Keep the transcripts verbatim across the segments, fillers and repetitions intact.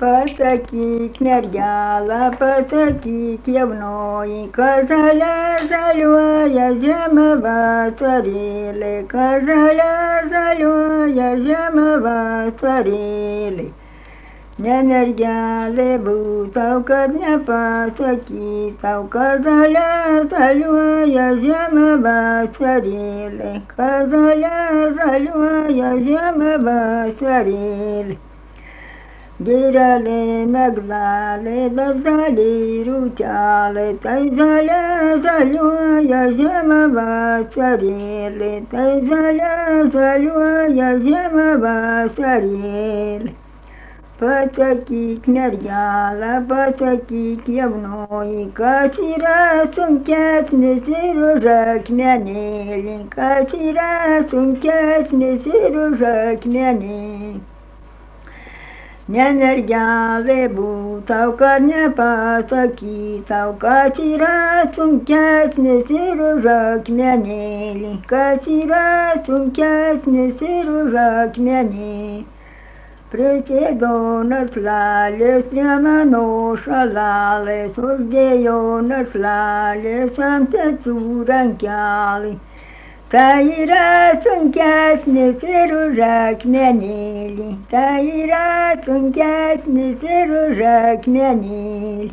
Pasakyk, mergela, pasakyk, jaunoji, kad žalia žaliuoja žiema vasarėlė, kad žalia žaliuoja žiema vasarėlė. Ne mergelė būtau, kad nepasakytau, kad žalia žaliuoja žiema vasarėlė, kad žalia žaliuoja žiema vasarėlė. Girelė, meglelė, darželiai, rūtelė, tai žalia žaliuoja žiema vasarėlė, tai žalia žaliuoja žiema vasarėlė. Pasakyk, mergela, pasakyk, jaunoji, kas yra sunkesnis ir už akmenėlį, kas yra sunkesnis ir už akmenėlį. Ne mergelė būtau, kad nepasakytau, kas yra sunkesnis ir už akmenėlį, kas yra sunkesnis ir už akmenėlį. Prisėdo našlalės prie mano šalalės, uždėjo našlalės ant pečių rankelį. Tai yra sunkesnis ir už akmenėlį, tai yra sunkesnis ir už akmenėlį.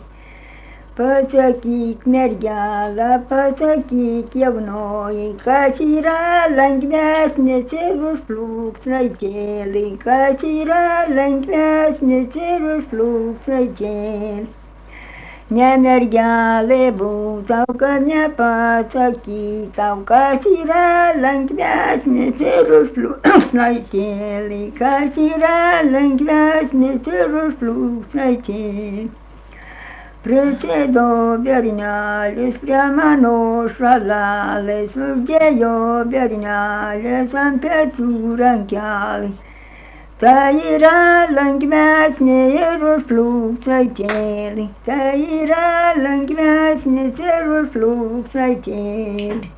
Pasakyk, mergela, pasakyk, jaunoji, kas yra lengvesnis ir už plūksraitėlį, kas yra lengvesnis ir už plūksraitėlį. Ne mergelė būtau, kad nepasakytau, kas yra lengvesnis ir už plūksraitėlį, kas yra lengvesnis ir už plūksraitėlį. Prisėdo bernelis prie mano šalalės, uždėjo bernelis ant pečių rankelį. Tai yra lengvesnė ir už plūksraitėlį, tai yra lengvesnis ir už plūksraitėlį.